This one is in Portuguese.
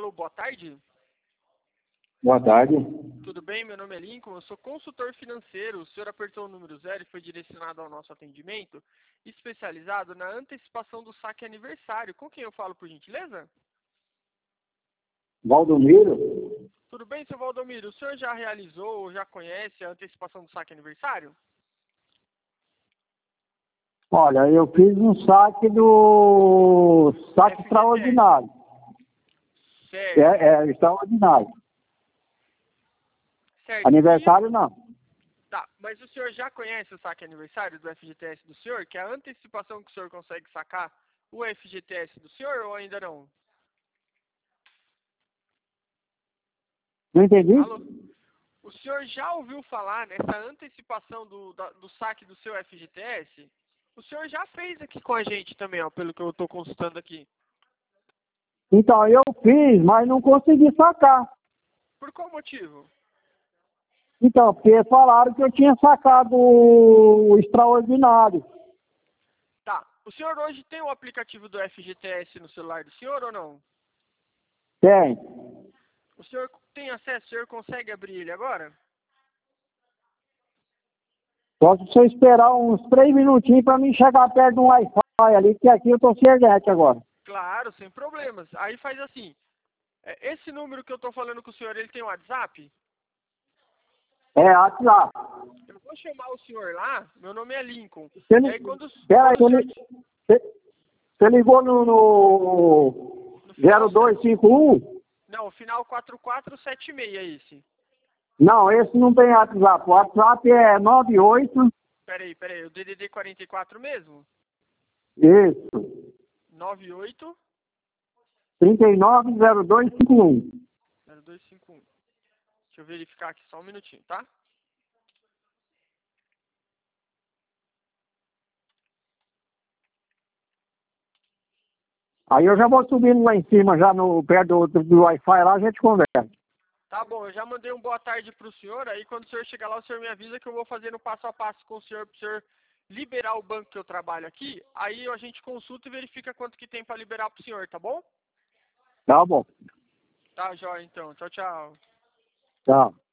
Alô, boa tarde. Boa tarde. Tudo bem? Meu nome é Lincoln, eu sou consultor financeiro. O senhor apertou o número 0 e foi direcionado ao nosso atendimento, especializado na antecipação do saque aniversário. Com quem eu falo, por gentileza? Valdomiro? Tudo bem, seu Valdomiro? O senhor já realizou ou já conhece a antecipação do saque aniversário? Olha, eu fiz um saque do saque FGTS. extraordinário. Certo. Extraordinário. Certo. Aniversário não. Tá, mas o senhor já conhece o saque aniversário do FGTS do senhor? Que é a antecipação que o senhor consegue sacar o FGTS do senhor ou ainda não? Não entendi? Alô? O senhor já ouviu falar nessa antecipação do saque do seu FGTS? O senhor já fez aqui com a gente também, ó, pelo que eu estou consultando aqui. Então, eu fiz, mas não consegui sacar. Por qual motivo? Então, porque falaram que eu tinha sacado o extraordinário. Tá, o senhor hoje tem o aplicativo do FGTS no celular do senhor ou não? Tem. O senhor tem acesso? O senhor consegue abrir ele agora? Só se você esperar uns 3 minutinhos para mim chegar perto de um Wi-Fi ali, que aqui eu tô sem internet agora. Claro, sem problemas. Aí faz assim, esse número que eu estou falando com o senhor, ele tem um WhatsApp? WhatsApp. Eu vou chamar o senhor lá, meu nome é Lincoln. Você E não... aí quando o Peraí, senhor... você ligou no No final, 0251? não, o final 4476 é esse. Não, esse não tem WhatsApp. O WhatsApp é 98. Peraí, o DDD 44 mesmo? Isso. 98 390251. 0251. Deixa eu verificar aqui só um minutinho, tá? Aí eu já vou subindo lá em cima, já no, perto do Wi-Fi lá, a gente conversa. Tá bom, eu já mandei um boa tarde pro senhor, aí quando o senhor chegar lá, o senhor me avisa que eu vou fazer no passo a passo com o senhor, pro senhor liberar o banco que eu trabalho aqui, aí a gente consulta e verifica quanto que tem pra liberar pro senhor, tá bom? Tá bom. Tá, jóia, então. Tchau, tchau. Tá.